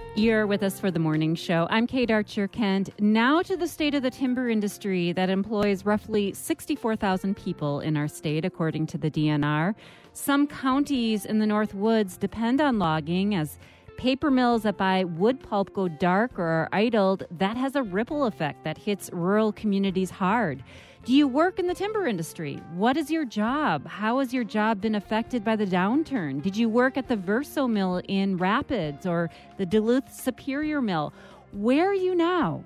You're with us for the morning show. I'm Kate Archer-Kent. Now to the state of the timber industry that employs roughly 64,000 people in our state, according to the DNR. Some counties in the North Woods depend on logging as paper mills that buy wood pulp go dark or are idled. That has a ripple effect that hits rural communities hard. Do you work in the timber industry? What is your job? How has your job been affected by the downturn? Did you work at the Verso Mill in Rapids or the Duluth Superior Mill? Where are you now?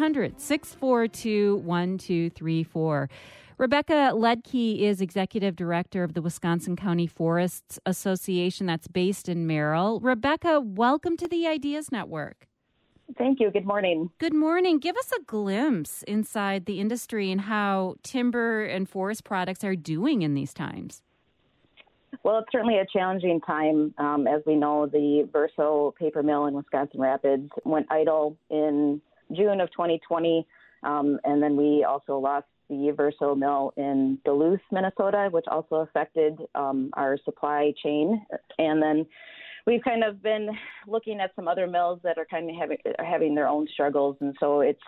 800-642-1234. Rebecca Ledke is Executive Director of the Wisconsin County Forests Association that's based in Merrill. Rebecca, welcome to the Ideas Network. Thank you. Good morning. Good morning. Give us a glimpse inside the industry and how timber and forest products are doing in these times. Well, it's certainly a challenging time. As we know, the Verso paper mill in Wisconsin Rapids went idle in June of 2020. And then we also lost the Verso mill in Duluth, Minnesota, which also affected our supply chain. And then we've kind of been looking at some other mills that are kind of having their own struggles, and so it's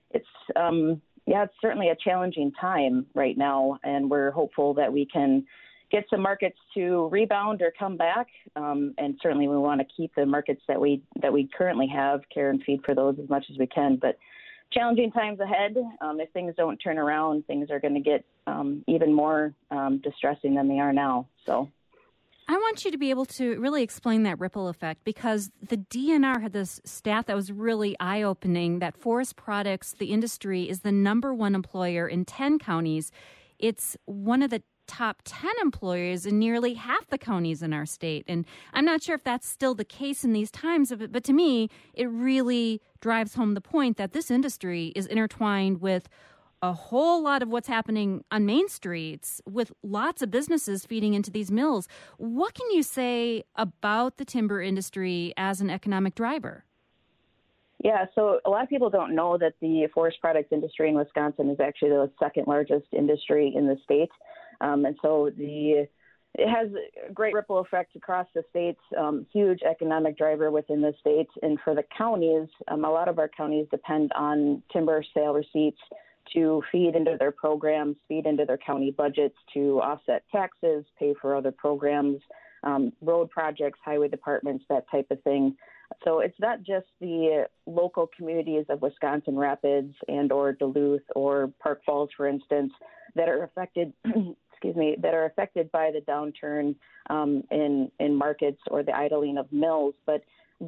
certainly a challenging time right now, and we're hopeful that we can get some markets to rebound or come back, and certainly we want to keep the markets that we currently have, care and feed for those as much as we can, but challenging times ahead. If things don't turn around, things are going to get even more distressing than they are now. So I want you to be able to really explain that ripple effect, because the DNR had this stat that was really eye-opening that forest products, the industry, is the number one employer in 10 counties. It's one of the top 10 employers in nearly half the counties in our state. And I'm not sure if that's still the case in these times, but to me, it really drives home the point that this industry is intertwined with a whole lot of what's happening on main streets with lots of businesses feeding into these mills. What can you say about the timber industry as an economic driver? Yeah, so a lot of people don't know that the forest products industry in Wisconsin is actually the second largest industry in the state. And so it has a great ripple effect across the states, huge economic driver within the state. And for the counties, a lot of our counties depend on timber sale receipts to feed into their programs, feed into their county budgets, to offset taxes, pay for other programs, road projects, highway departments, that type of thing. So it's not just the local communities of Wisconsin Rapids and or Duluth or Park Falls, for instance, that are affected that are affected by the downturn in markets or the idling of mills, but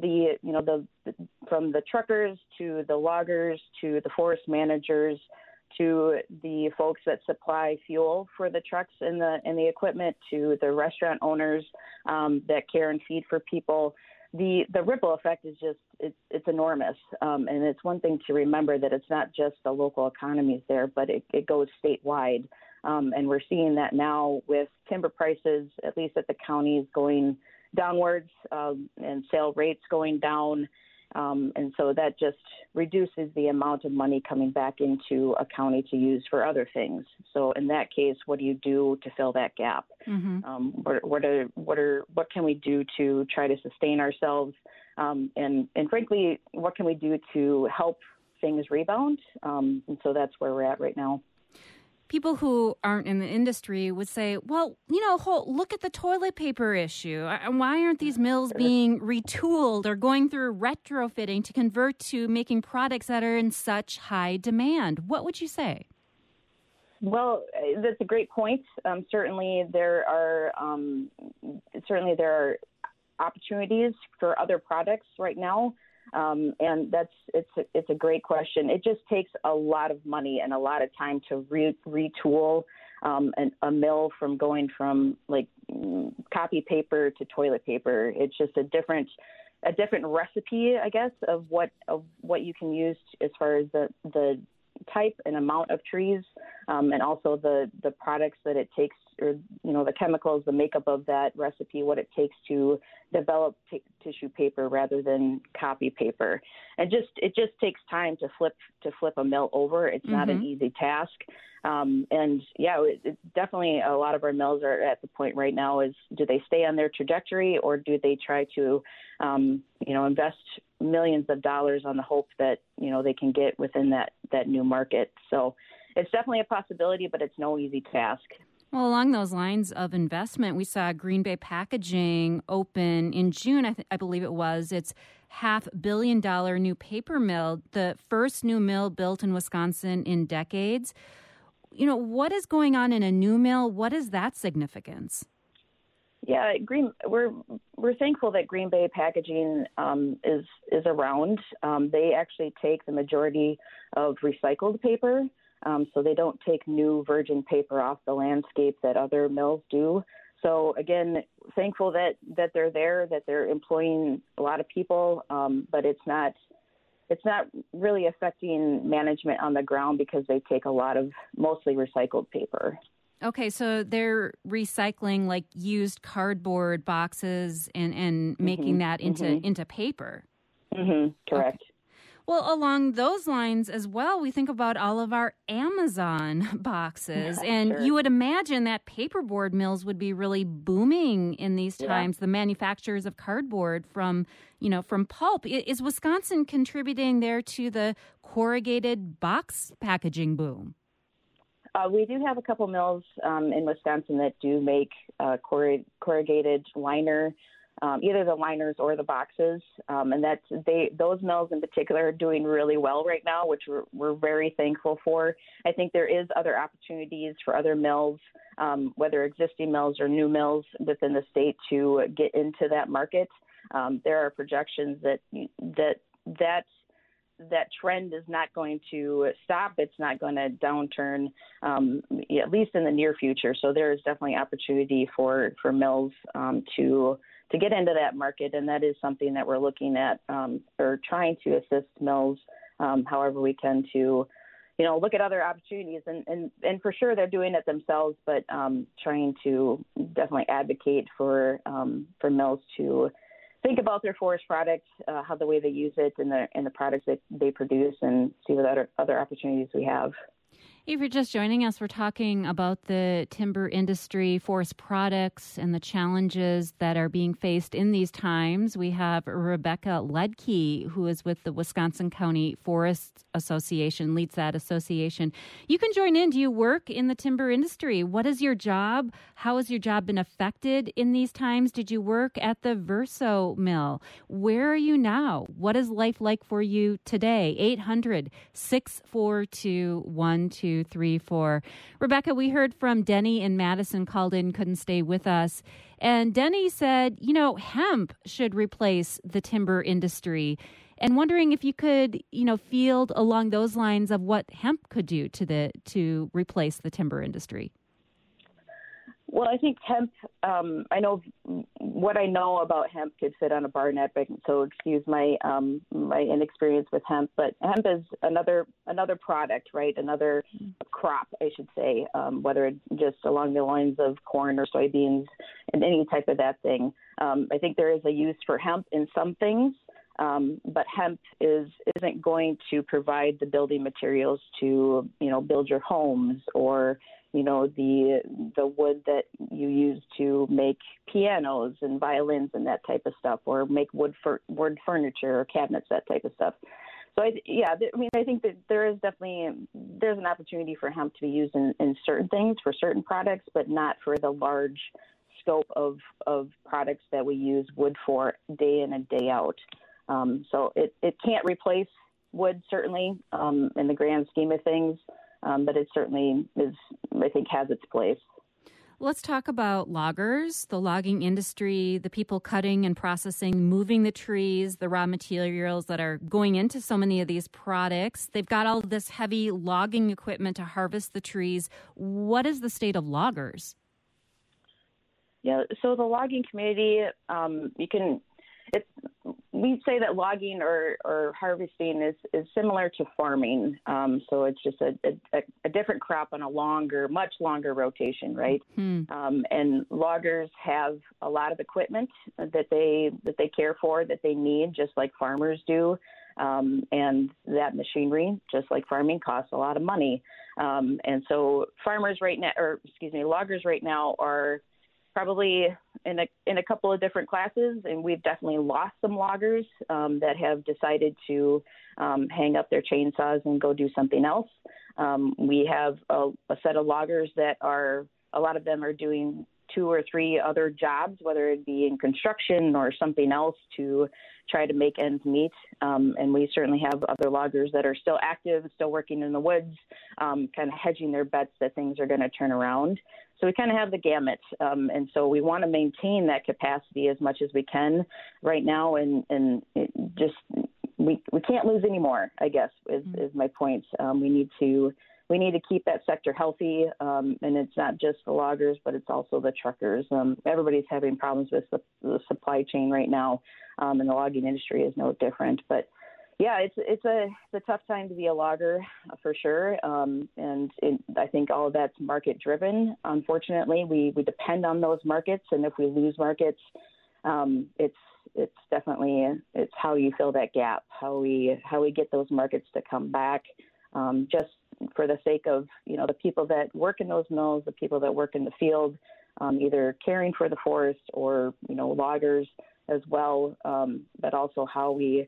from the truckers to the loggers to the forest managers to the folks that supply fuel for the trucks and the equipment, to the restaurant owners that care and feed for people. The ripple effect is just it's enormous, and it's one thing to remember that it's not just the local economies there, but it goes statewide, and we're seeing that now with timber prices, at least at the counties, going downwards and sale rates going down. And so that just reduces the amount of money coming back into a county to use for other things. So in that case, what do you do to fill that gap? Mm-hmm. What can we do to try to sustain ourselves? And frankly, what can we do to help things rebound? And so that's where we're at right now. People who aren't in the industry would say, well, look at the toilet paper issue. Why aren't these mills being retooled or going through retrofitting to convert to making products that are in such high demand? What would you say? Well, that's a great point. Certainly there are opportunities for other products right now. And it's a great question. It just takes a lot of money and a lot of time to retool a mill from going from like copy paper to toilet paper. It's just a different recipe, I guess, of what you can use as far as the type and amount of trees, and also the products that it takes or the chemicals, the makeup of that recipe, what it takes to develop tissue paper rather than copy paper. And it just takes time to flip a mill over. It's not an easy task. It's definitely a lot of our mills are at the point right now is, do they stay on their trajectory, or do they try to, invest millions of dollars on the hope that, they can get within that new market. So it's definitely a possibility, but it's no easy task. Well, along those lines of investment, we saw Green Bay Packaging open in June, I believe it was. It's $500 million new paper mill, the first new mill built in Wisconsin in decades. What is going on in a new mill? What is that significance? Yeah, we're thankful that Green Bay Packaging is around. They actually take the majority of recycled paper, so they don't take new virgin paper off the landscape that other mills do. So again, thankful that they're there, that they're employing a lot of people, but it's not really affecting management on the ground because they take a lot of mostly recycled paper. Okay, so they're recycling like used cardboard boxes and making that into paper. Correct. Okay. Well, along those lines as well, we think about all of our Amazon boxes. And Sure. You would imagine that paperboard mills would be really booming in these times, the manufacturers of cardboard from pulp. Is Wisconsin contributing there to the corrugated box packaging boom? We do have a couple mills in Wisconsin that do make corrugated liner, either the liners or the boxes, and those mills in particular are doing really well right now, which we're very thankful for. I think there is other opportunities for other mills, whether existing mills or new mills within the state, to get into that market. There are projections that trend is not going to stop. It's not going to downturn, at least in the near future. So there is definitely opportunity for mills to get into that market, and that is something that we're looking at or trying to assist mills however we can to, look at other opportunities. And for sure they're doing it themselves, but trying to definitely advocate for mills to think about their forest products, how the way they use it, and the products that they produce, and see what other opportunities we have. If you're just joining us, we're talking about the timber industry, forest products, and the challenges that are being faced in these times. We have Rebecca Ledke, who is with the Wisconsin County Forest Association, leads that association. You can join in. Do you work in the timber industry? What is your job? How has your job been affected in these times? Did you work at the Verso mill? Where are you now? What is life like for you today? 800-642-1234. Rebecca, we heard from Denny in Madison, called in, couldn't stay with us. And Denny said, hemp should replace the timber industry. And wondering if you could, field along those lines of what hemp could do to replace the timber industry. Well, I think hemp, I know what I know about hemp could fit on a bar napkin, so excuse my inexperience with hemp, but hemp is another product, right? Another crop, I should say, whether it's just along the lines of corn or soybeans and any type of that thing. I think there is a use for hemp in some things, but hemp isn't going to provide the building materials to, build your homes, or the wood that you use to make pianos and violins and that type of stuff, or make wood furniture or cabinets, that type of stuff. So I think that there's an opportunity for hemp to be used in certain things, for certain products, but not for the large scope of products that we use wood for day in and day out. So it can't replace wood, certainly, in the grand scheme of things. But it certainly has its place. Let's talk about loggers, the logging industry, the people cutting and processing, moving the trees, the raw materials that are going into so many of these products. They've got all this heavy logging equipment to harvest the trees. What is the state of loggers? Yeah, so the logging community, we say that logging or harvesting is similar to farming. So it's just a different crop on a much longer rotation, right? And loggers have a lot of equipment that they care for, that they need, just like farmers do. And that machinery, just like farming, costs a lot of money. And so loggers right now are probably in a couple of different classes, and we've definitely lost some loggers that have decided to hang up their chainsaws and go do something else. We have a set of loggers that a lot of them are doing 2 or 3 other jobs, whether it be in construction or something else, to try to make ends meet. And we certainly have other loggers that are still active, still working in the woods, kind of hedging their bets that things are going to turn around. So we kind of have the gamut. And so we want to maintain that capacity as much as we can right now. And we can't lose any more, I guess, is my point. We need to keep that sector healthy, and it's not just the loggers, but it's also the truckers. Everybody's having problems with the supply chain right now, and the logging industry is no different. But yeah, it's a tough time to be a logger for sure, and I think all of that's market driven. Unfortunately, we depend on those markets, and if we lose markets, it's definitely it's how you fill that gap, how we get those markets to come back, just for the sake of, the people that work in those mills, the people that work in the field, either caring for the forest or, loggers as well, but also how we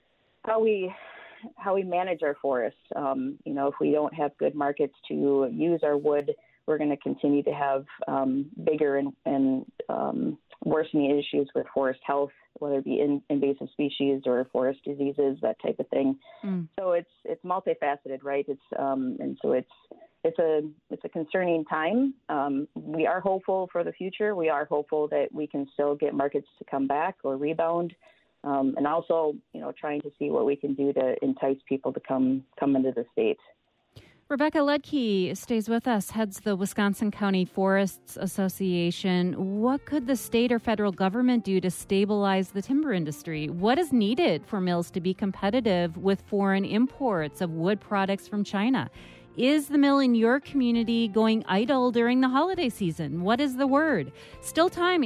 manage our forests. If we don't have good markets to use our wood, we're going to continue to have bigger and worsening issues with forest health, whether it be invasive species or forest diseases, that type of thing. So it's multifaceted, right? It's a concerning time. We are hopeful for the future. We are hopeful that we can still get markets to come back or rebound, and also trying to see what we can do to entice people to come into the state. Rebecca Ledke stays with us, heads the Wisconsin County Forests Association. What could the state or federal government do to stabilize the timber industry? What is needed for mills to be competitive with foreign imports of wood products from China? Is the mill in your community going idle during the holiday season? What is the word? Still time,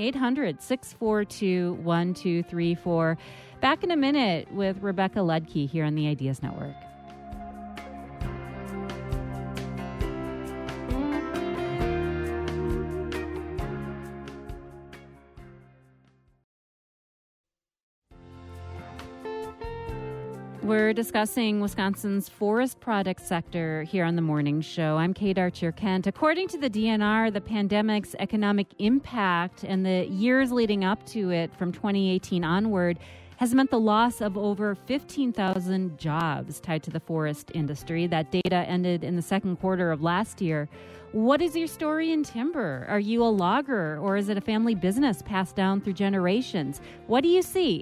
800-642-1234. Back in a minute with Rebecca Ledke here on the Ideas Network. We're discussing Wisconsin's forest product sector here on the morning show. I'm Kate Archer-Kent. According to the DNR, the pandemic's economic impact and the years leading up to it from 2018 onward has meant the loss of over 15,000 jobs tied to the forest industry. That data ended in the second quarter of last year. What is your story in timber? Are you a logger, or is it a family business passed down through generations? What do you see?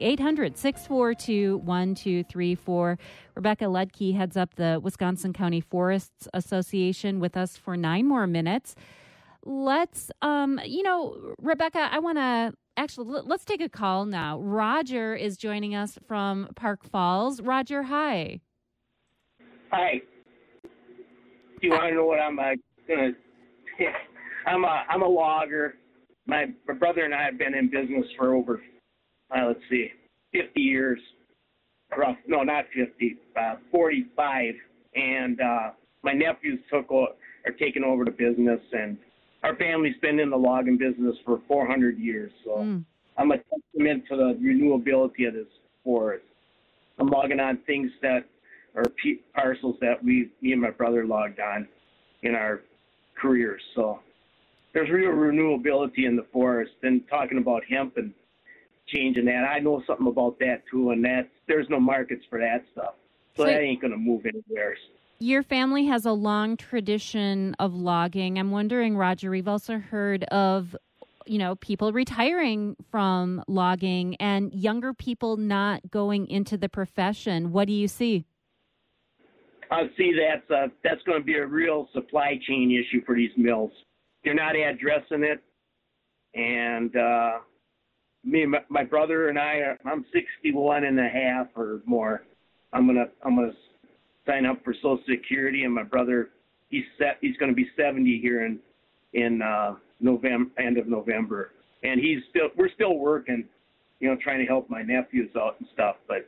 800-642-1234. Rebecca Ledke heads up the Wisconsin County Forests Association with us for 9 more minutes. Let's, Rebecca, let's take a call now. Roger is joining us from Park Falls. Roger, hi. Hi. Do you want to know what I'm gonna? I'm a logger. My brother and I have been in business for over 50 years. No, not 50, 45. And my nephews are taking over the business, and our family's been in the logging business for 400 years. So I'm a testament to the renewability of this forest. I'm logging on things that are parcels that me and my brother logged on in our careers. So there's real renewability in the forest. And talking about hemp and changing that, I know something about that too, and there's no markets for that stuff. So that ain't going to move anywhere. Your family has a long tradition of logging. I'm wondering, Roger, we've also heard of, people retiring from logging and younger people not going into the profession. What do you see? I see that's going to be a real supply chain issue for these mills. They're not addressing it, and me and my brother and I'm 61 and a half or more. I'm gonna sign up for Social Security, and my brother, he's going to be 70 here in November, end of November, and we're still working, trying to help my nephews out and stuff, but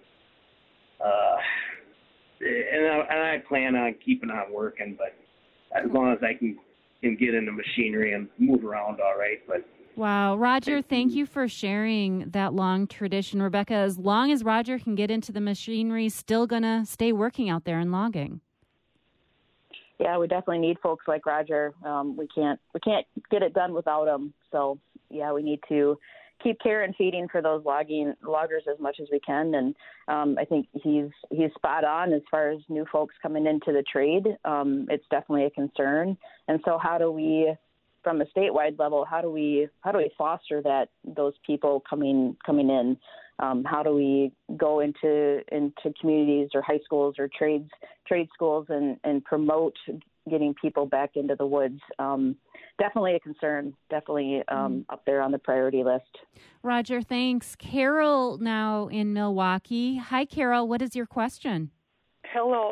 and I plan on keeping on working, but as long as I can get into machinery and move around all right. But wow, Roger, thank you for sharing that long tradition. Rebecca, as long as Roger can get into the machinery, still going to stay working out there and logging. Yeah, we definitely need folks like Roger. We can't get it done without him. So, yeah, we need to keep care and feeding for those loggers as much as we can. And I think he's spot on as far as new folks coming into the trade. It's definitely a concern. And so how do we, from a statewide level, how do we foster those people coming in? How do we go into communities or high schools or trade schools and promote getting people back into the woods? Definitely a concern, definitely up there on the priority list. Roger, thanks. Carol now in Milwaukee. Hi, Carol. What is your question? Hello.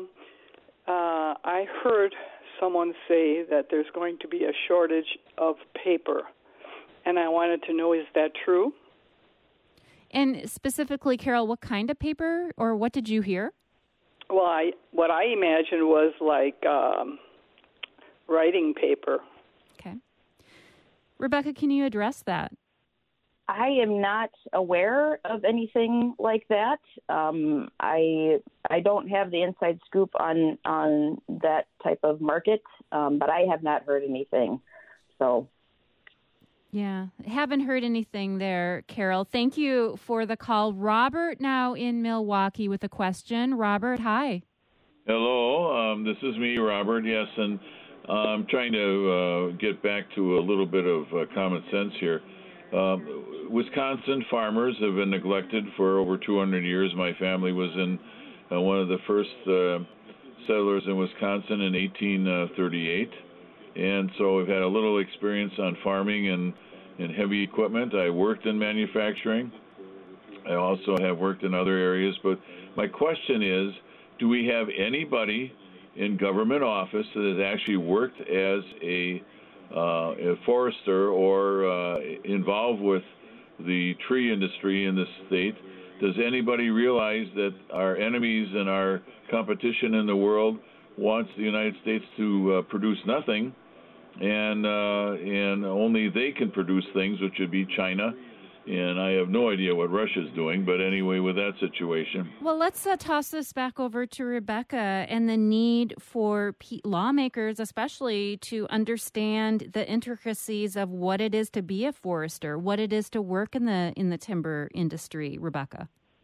I heard someone say that there's going to be a shortage of paper, and I wanted to know, is that true? And specifically, Carol, what kind of paper, or what did you hear? Well, what I imagined was like writing paper. Okay. Rebecca, can you address that? I am not aware of anything like that. I don't have the inside scoop on that type of market, but I have not heard anything. So. Yeah, haven't heard anything there, Carol. Thank you for the call. Robert now in Milwaukee with a question. Robert, hi. Hello, this is me, Robert. Yes, and I'm trying to get back to a little bit of common sense here. Wisconsin farmers have been neglected for over 200 years. My family was in one of the first settlers in Wisconsin in 1838. And so we've had a little experience on farming and in heavy equipment. I worked in manufacturing. I also have worked in other areas. But my question is, do we have anybody in government office that has actually worked as a forester or involved with the tree industry in this state? Does anybody realize that our enemies and our competition in the world wants the United States to produce nothing, and only they can produce things, which would be China? And I have no idea what Russia's doing, but anyway, with that situation. Well, let's toss this back over to Rebecca and the need for lawmakers, especially, to understand the intricacies of what it is to be a forester, what it is to work in the timber industry. Rebecca.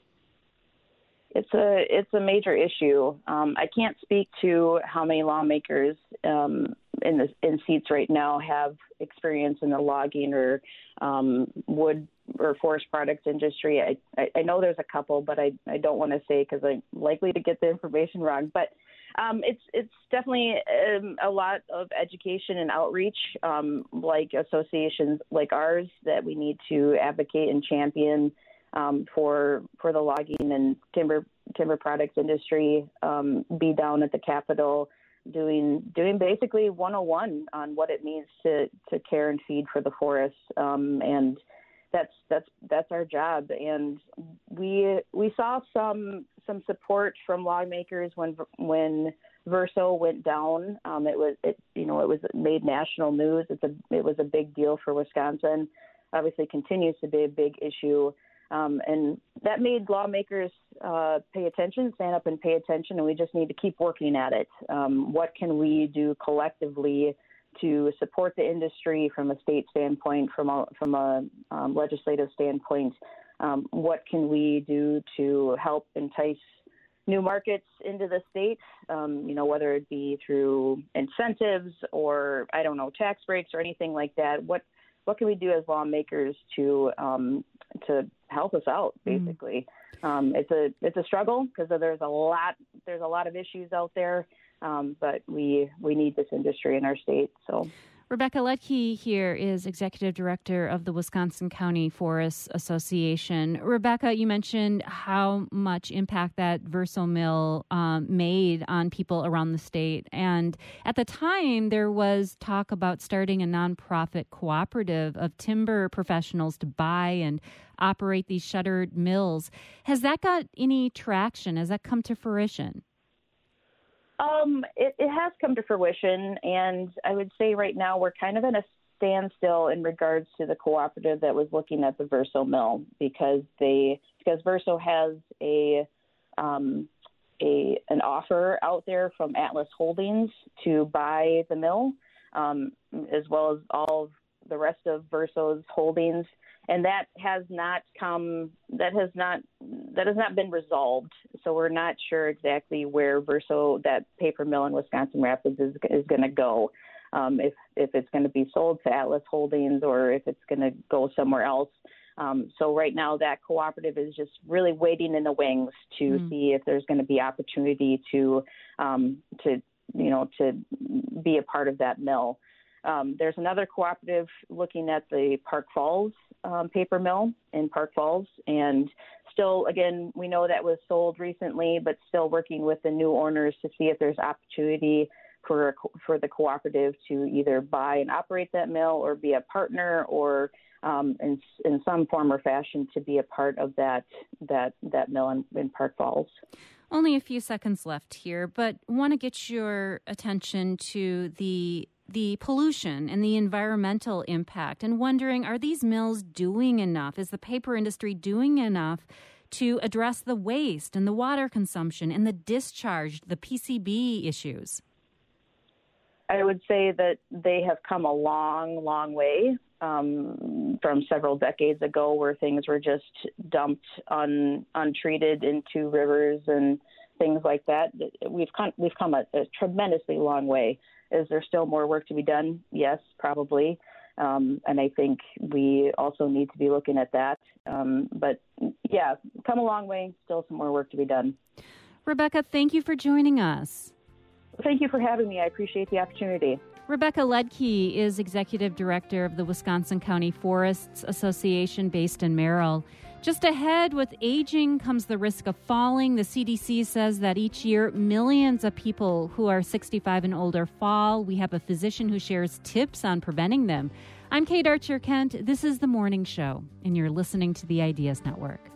It's a major issue. I can't speak to how many lawmakers in seats right now have experience in the logging or wood or forest products industry. I know there's a couple, but I don't want to say because I'm likely to get the information wrong. But it's definitely a lot of education and outreach, like associations like ours, that we need to advocate and champion for the logging and timber products industry. Be down at the Capitol doing basically 101 on what it means to care and feed for the forests, and that's our job. And we saw some support from lawmakers when Verso went down. It was made national news. It was a big deal for Wisconsin. Obviously, continues to be a big issue. And that made lawmakers pay attention, stand up and pay attention, and we just need to keep working at it. What can we do collectively to support the industry from a state standpoint, from a legislative standpoint? What can we do to help entice new markets into the state, whether it be through incentives or, tax breaks or anything like that? What can we do as lawmakers to help us out, basically? It's a struggle because there's a lot of issues out there, but we need this industry in our state. So, Rebecca Ledke here is Executive Director of the Wisconsin County Forest Association. Rebecca, you mentioned how much impact that Verso mill made on people around the state. And at the time, there was talk about starting a nonprofit cooperative of timber professionals to buy and operate these shuttered mills. Has that got any traction? Has that come to fruition? It has come to fruition, and I would say right now we're kind of in a standstill in regards to the cooperative that was looking at the Verso mill because Verso has an offer out there from Atlas Holdings to buy the mill, as well as all of the rest of Verso's holdings. And that has not been resolved. So we're not sure exactly where Verso, that paper mill in Wisconsin Rapids, is going to go. If it's going to be sold to Atlas Holdings or if it's going to go somewhere else. So right now that cooperative is just really waiting in the wings to see if there's going to be opportunity to be a part of that mill. There's another cooperative looking at the Park Falls paper mill in Park Falls, and still, again, we know that was sold recently, but still working with the new owners to see if there's opportunity for the cooperative to either buy and operate that mill or be a partner or in some form or fashion to be a part of that mill in Park Falls. Only a few seconds left here, but want to get your attention to the pollution and the environmental impact and wondering, are these mills doing enough? Is the paper industry doing enough to address the waste and the water consumption and the discharge, the PCB issues? I would say that they have come a long, long way from several decades ago where things were just dumped untreated into rivers and things like that. We've come a tremendously long way. Is there still more work to be done? Yes, probably. And I think we also need to be looking at that. But yeah, come a long way, still some more work to be done. Rebecca, thank you for joining us. Thank you for having me. I appreciate the opportunity. Rebecca Ledke is Executive Director of the Wisconsin County Forests Association based in Merrill. Just ahead, with aging comes the risk of falling. The CDC says that each year, millions of people who are 65 and older fall. We have a physician who shares tips on preventing them. I'm Kate Archer-Kent. This is The Morning Show, and you're listening to the Ideas Network.